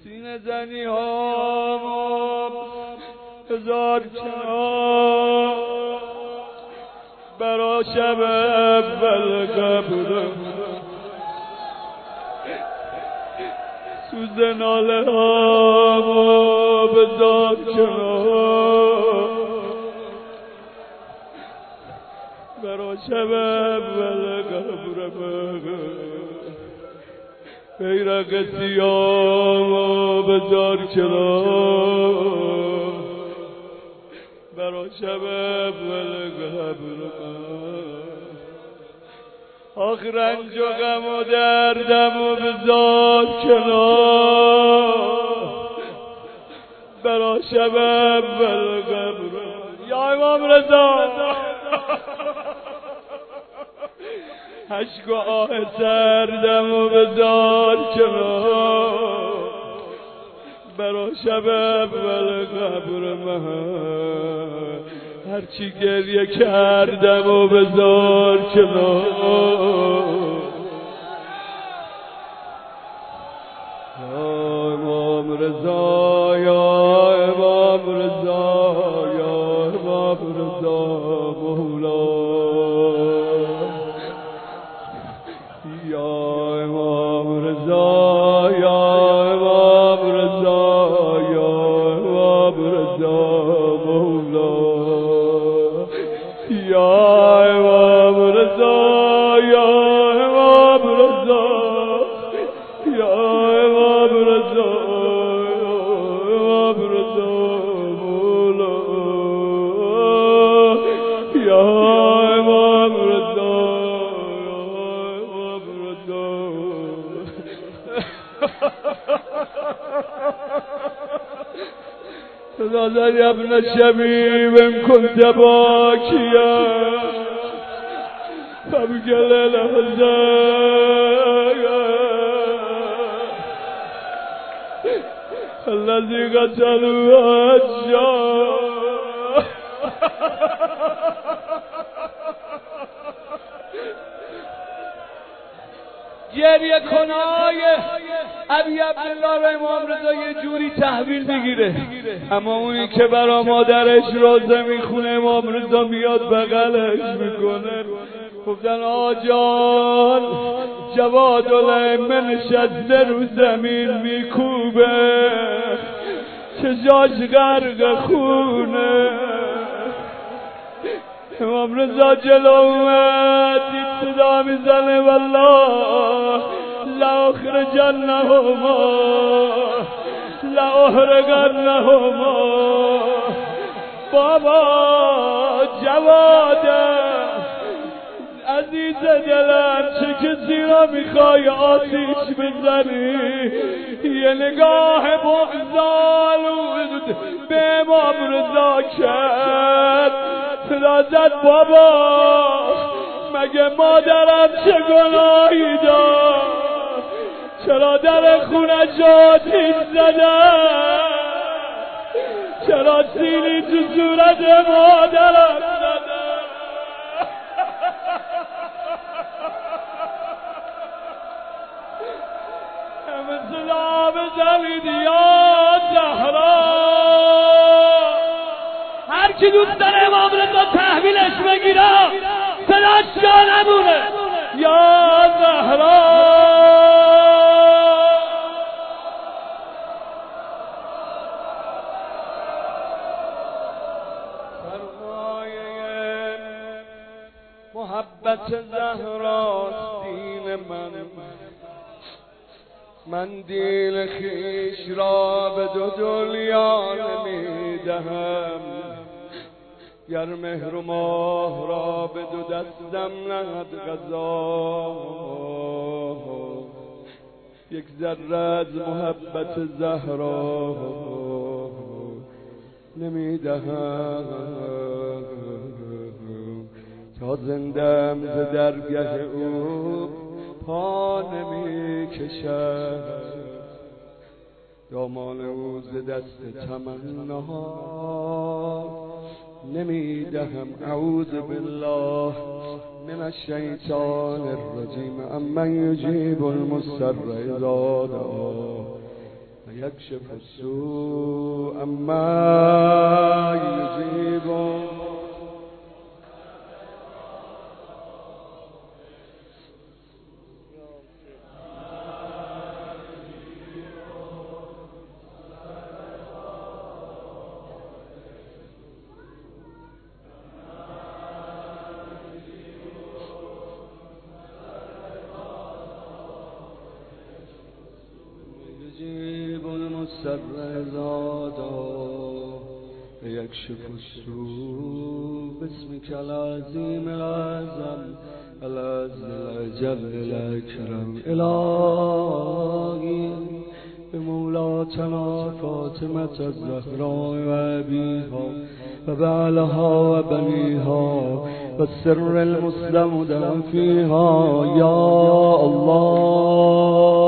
سینه زنی ها هزار چنان برا شب اول قبرم سوز ناله ها بذار کنار برا شب اول قبرم بیرق سیاه بذار کنار برا شب اول قبرم آخ رنج و غم و دردم و بذار کنار برا شب اول قبرم یا امام رضا اشک و آه سردم و بذار کنار برا شب اول قبرم هرچی گریه کردم و بذار کنار یا امام رضا یا امام رضا یا امام رضا مولا یا امام رضا یا امام رضا یا امام رضا مولا یا امام رضا یا امام رضا یا امام رضا یا امام رضا مولا یا امام رضا نظر يا ابن الشبيب إن كنت باكيا فابقل الأحزان الذي قتلوا أشجار گریه کنای ابی عبدالله امام رضا یه جوری تحویل میگیره، اما اونی که برا مادرش روزه میخونه امام رضا میاد بغلش میکنه. گفتن آجان جواد الائمه نشسته رو زمین میکوبه، چه جاش غرق خونه. امام رضا جلو اومد دید صدا میزنه والله لأخرجنهما لأحرقنهما. بابا جواده عزیز دلم چه کسی را میخوای آتیش بزنی؟ یه نگاه بغض‌آلود به امام رضا کرد، صدا زد بابا مگه مادرم چه گناهی داشت؟ چرا در خونش آتیش زدن؟ چرا سیلی تو صورت مادرم زدن؟ صدا بزنید یا زهرا. هر کی دوست داره امام رضا تحویلش بگیره صداش جا نمونه. یا زهرا سرمایه محبت زهراست دین من دیل خیش را به دو دنیا نمیدهم، گر مهر و ماه را به دو دستم نهد قضا. یک ذره از محبت زهرا نمیدهم، تا زندم ز درگه او پا نمیکشد. دامان او ز دست تمنا نمیدهم. اعوذ بالله من الشیطان الرجیم. امن یجیب المضطر اذا دعاه يكشف السوء أما يجيب يكشف السوء باسمك العظيم الأعظم العز الأجل الأكرم إلهي بمولاتنا فاطمة الزهراء وأبيها وبعلها وبنيها والسر المستودع فيها يا الله